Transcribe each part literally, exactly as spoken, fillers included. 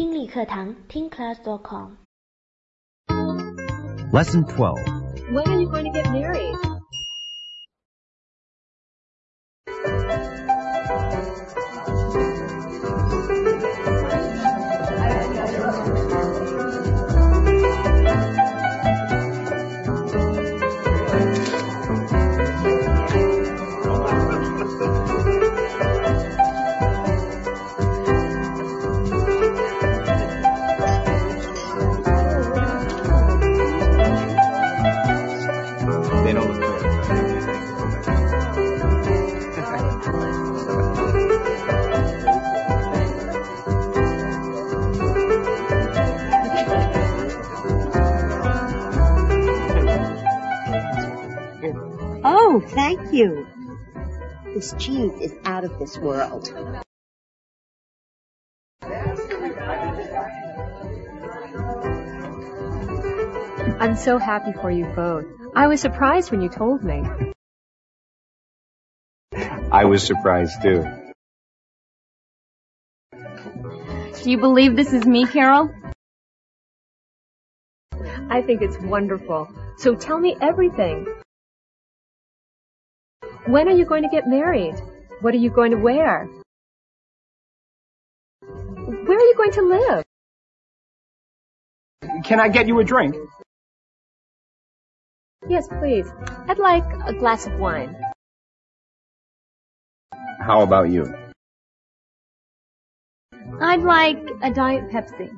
听力课堂 听 class dot com. Lesson twelve. When are you going to get married? They don't look good. Oh, thank you. This cheese is out of this world. I'm so happy for you both. I was surprised when you told me. I was surprised too. Do you believe this is me, Carol? I think it's wonderful. So tell me everything. When are you going to get married? What are you going to wear? Where are you going to live? Can I get you a drink? Yes, please. I'd like a glass of wine. How about you? I'd like a Diet Pepsi.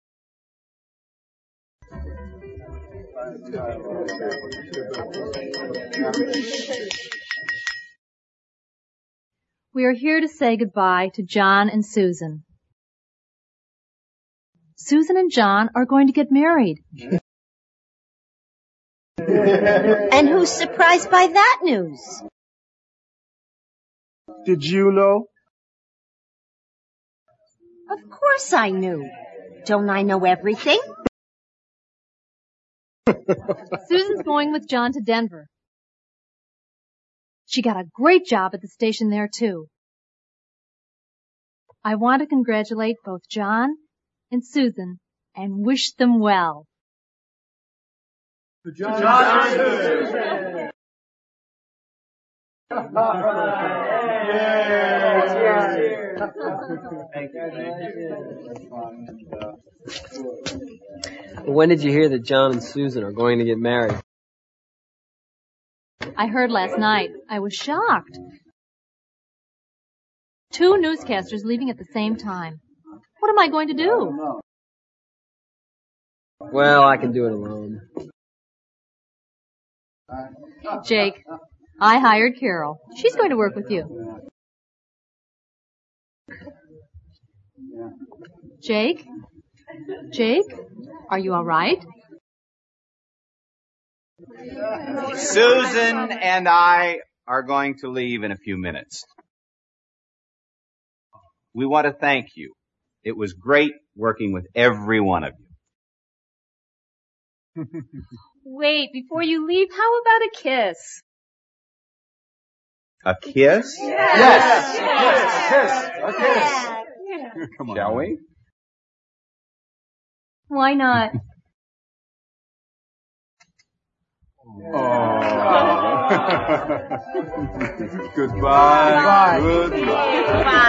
We are here to say goodbye to John and Susan. Susan and John are going to get married. And who's surprised by that news? Did you know? Of course I knew. Don't I know everything? Susan's going with John to Denver. She got a great job at the station there, too. I want to congratulate both John and Susan and wish them well. John, John and Susan. When did you hear that John and Susan are going to get married? I heard last night. I was shocked. Two newscasters leaving at the same time. What am I going to do? Well, I can do it alone. Jake, I hired Carol. She's going to work with you. Jake? Jake? Are you all right? Susan and I are going to leave in a few minutes. We want to thank you. It was great working with every one of you. Wait, before you leave, how about a kiss? A kiss? Yes. Yes. Kiss. A kiss. Come on. Shall we? Why not? Oh. Goodbye. Goodbye.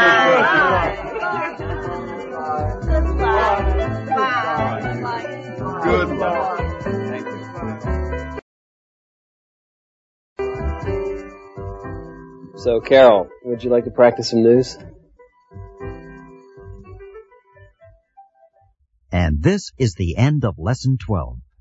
Goodbye. Goodbye. Thank you. So, Carol, would you like to practice some news? And this is the end of Lesson twelve.